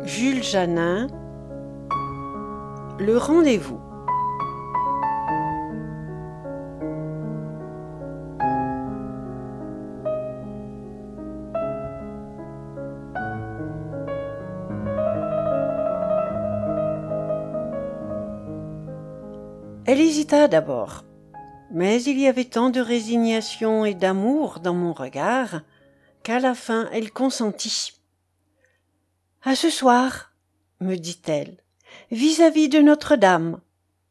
Jules Janin, Le rendez-vous. Elle hésita d'abord, mais il y avait tant de résignation et d'amour dans mon regard qu'à la fin elle consentit. « À ce soir, me dit-elle, vis-à-vis de Notre-Dame. »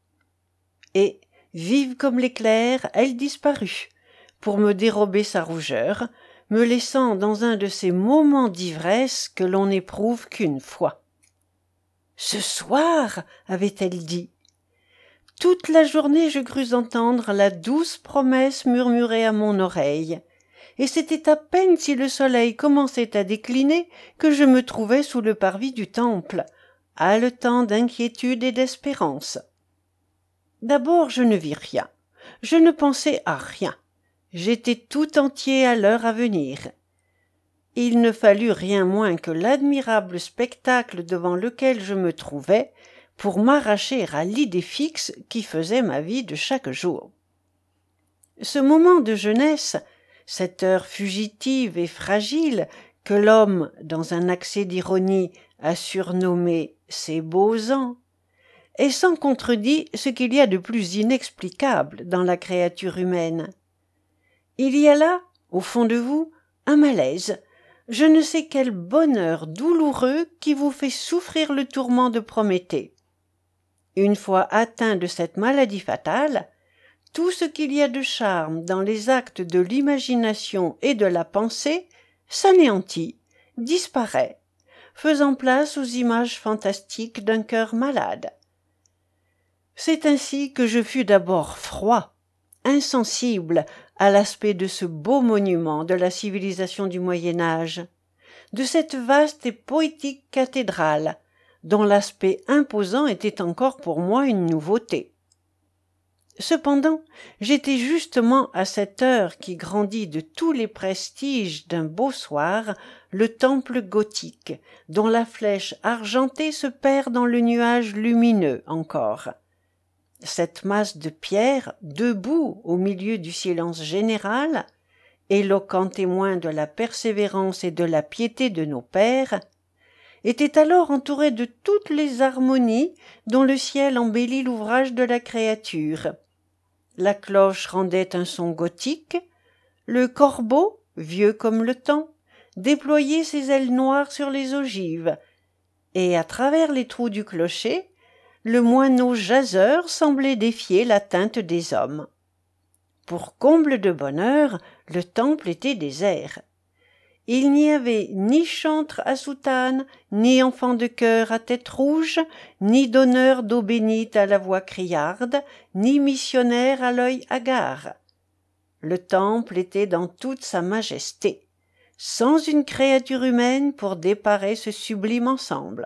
Et, vive comme l'éclair, elle disparut, pour me dérober sa rougeur, me laissant dans un de ces moments d'ivresse que l'on n'éprouve qu'une fois. « Ce soir, avait-elle dit. Toute la journée je crus entendre la douce promesse murmurer à mon oreille, et c'était à peine si le soleil commençait à décliner que je me trouvais sous le parvis du temple, haletant d'inquiétude et d'espérance. D'abord je ne vis rien, je ne pensais à rien, j'étais tout entier à l'heure à venir. Il ne fallut rien moins que l'admirable spectacle devant lequel je me trouvais pour m'arracher à l'idée fixe qui faisait ma vie de chaque jour. Ce moment de jeunesse, cette heure fugitive et fragile que l'homme, dans un accès d'ironie, a surnommé « ses beaux ans », est sans contredit ce qu'il y a de plus inexplicable dans la créature humaine. Il y a là, au fond de vous, un malaise, je ne sais quel bonheur douloureux qui vous fait souffrir le tourment de Prométhée. Une fois atteint de cette maladie fatale, tout ce qu'il y a de charme dans les actes de l'imagination et de la pensée s'anéantit, disparaît, faisant place aux images fantastiques d'un cœur malade. C'est ainsi que je fus d'abord froid, insensible à l'aspect de ce beau monument de la civilisation du Moyen-Âge, de cette vaste et poétique cathédrale, dont l'aspect imposant était encore pour moi une nouveauté. Cependant, j'étais justement à cette heure qui grandit de tous les prestiges d'un beau soir le temple gothique, dont la flèche argentée se perd dans le nuage lumineux encore. Cette masse de pierre, debout au milieu du silence général, éloquent témoin de la persévérance et de la piété de nos pères, était alors entourée de toutes les harmonies dont le ciel embellit l'ouvrage de la créature. La cloche rendait un son gothique, le corbeau, vieux comme le temps, déployait ses ailes noires sur les ogives, et à travers les trous du clocher, le moineau jaseur semblait défier l'atteinte des hommes. Pour comble de bonheur, le temple était désert. Il n'y avait ni chantre à soutane, ni enfant de chœur à tête rouge, ni donneur d'eau bénite à la voix criarde, ni missionnaire à l'œil hagard. Le temple était dans toute sa majesté, sans une créature humaine pour déparer ce sublime ensemble.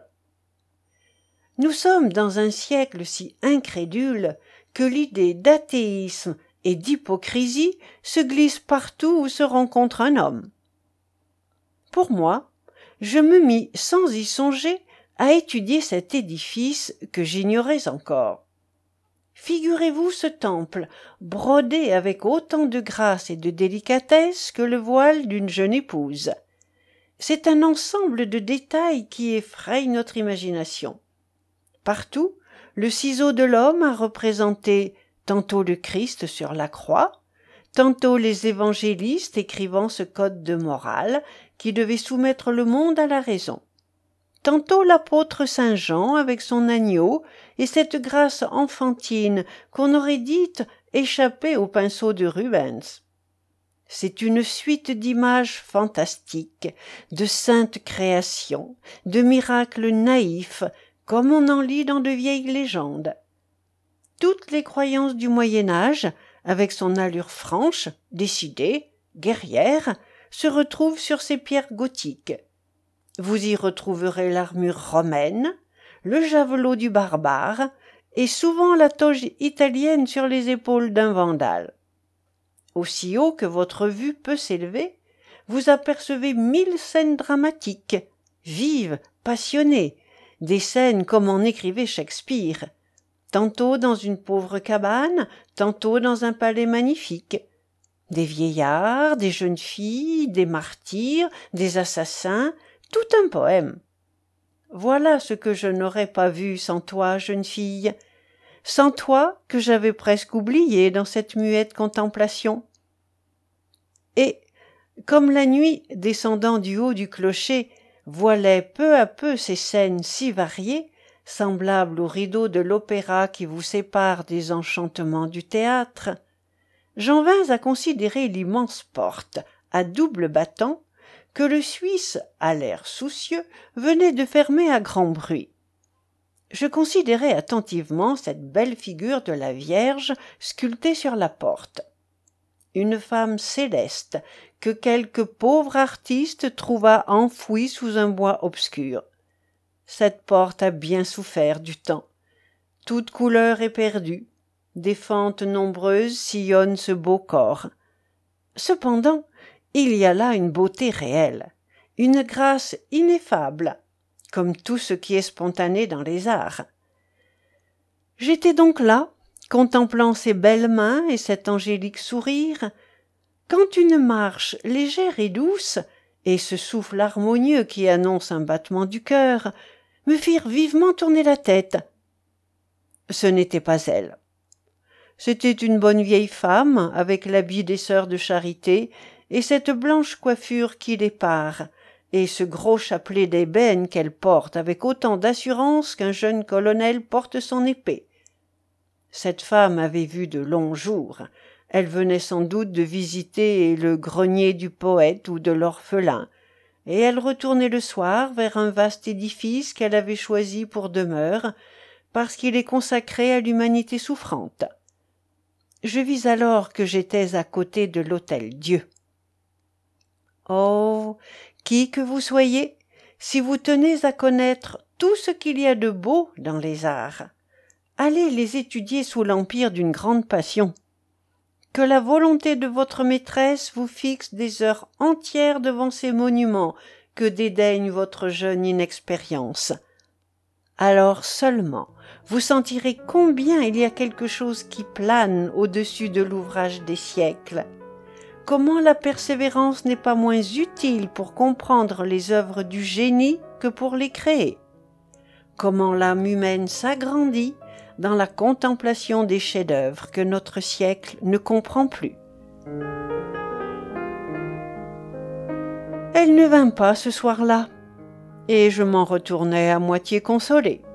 Nous sommes dans un siècle si incrédule que l'idée d'athéisme et d'hypocrisie se glisse partout où se rencontre un homme. Pour moi, je me mis sans y songer à étudier cet édifice que j'ignorais encore. Figurez-vous ce temple, brodé avec autant de grâce et de délicatesse que le voile d'une jeune épouse. C'est un ensemble de détails qui effraie notre imagination. Partout, le ciseau de l'homme a représenté tantôt le Christ sur la croix, tantôt les évangélistes écrivant ce code de morale qui devait soumettre le monde à la raison, tantôt l'apôtre Saint Jean avec son agneau et cette grâce enfantine qu'on aurait dite échapper au pinceau de Rubens. C'est une suite d'images fantastiques, de saintes créations, de miracles naïfs, comme on en lit dans de vieilles légendes. Toutes les croyances du Moyen-Âge, avec son allure franche, décidée, guerrière, se retrouvent sur ces pierres gothiques. Vous y retrouverez l'armure romaine, le javelot du barbare et souvent la toge italienne sur les épaules d'un vandale. Aussi haut que votre vue peut s'élever, vous apercevez 1000 scènes dramatiques, vives, passionnées, des scènes comme en écrivait Shakespeare, tantôt dans une pauvre cabane, tantôt dans un palais magnifique, des vieillards, des jeunes filles, des martyrs, des assassins, tout un poème. Voilà ce que je n'aurais pas vu sans toi, jeune fille, sans toi que j'avais presque oublié dans cette muette contemplation. Et, comme la nuit, descendant du haut du clocher, voilait peu à peu ces scènes si variées, semblables aux rideaux de l'opéra qui vous séparent des enchantements du théâtre, j'en vins à considérer l'immense porte, à double battant, que le Suisse, à l'air soucieux, venait de fermer à grand bruit. Je considérai attentivement cette belle figure de la Vierge sculptée sur la porte. Une femme céleste que quelque pauvre artiste trouva enfouie sous un bois obscur. Cette porte a bien souffert du temps. Toute couleur est perdue. Des fentes nombreuses sillonnent ce beau corps. Cependant, il y a là une beauté réelle, une grâce ineffable, comme tout ce qui est spontané dans les arts. J'étais donc là, contemplant ces belles mains et cet angélique sourire, quand une marche légère et douce, et ce souffle harmonieux qui annonce un battement du cœur, me firent vivement tourner la tête. Ce n'était pas elle. C'était une bonne vieille femme, avec l'habit des sœurs de charité, et cette blanche coiffure qui les pare, et ce gros chapelet d'ébène qu'elle porte avec autant d'assurance qu'un jeune colonel porte son épée. Cette femme avait vu de longs jours. Elle venait sans doute de visiter le grenier du poète ou de l'orphelin, et elle retournait le soir vers un vaste édifice qu'elle avait choisi pour demeure, parce qu'il est consacré à l'humanité souffrante. Je vis alors que j'étais à côté de l'Hôtel-Dieu. Oh, qui que vous soyez, si vous tenez à connaître tout ce qu'il y a de beau dans les arts, allez les étudier sous l'empire d'une grande passion. Que la volonté de votre maîtresse vous fixe des heures entières devant ces monuments que dédaigne votre jeune inexpérience. Alors seulement vous sentirez combien il y a quelque chose qui plane au-dessus de l'ouvrage des siècles, comment la persévérance n'est pas moins utile pour comprendre les œuvres du génie que pour les créer, comment l'âme humaine s'agrandit dans la contemplation des chefs-d'œuvre que notre siècle ne comprend plus. Elle ne vint pas ce soir-là, et je m'en retournai à moitié consolé.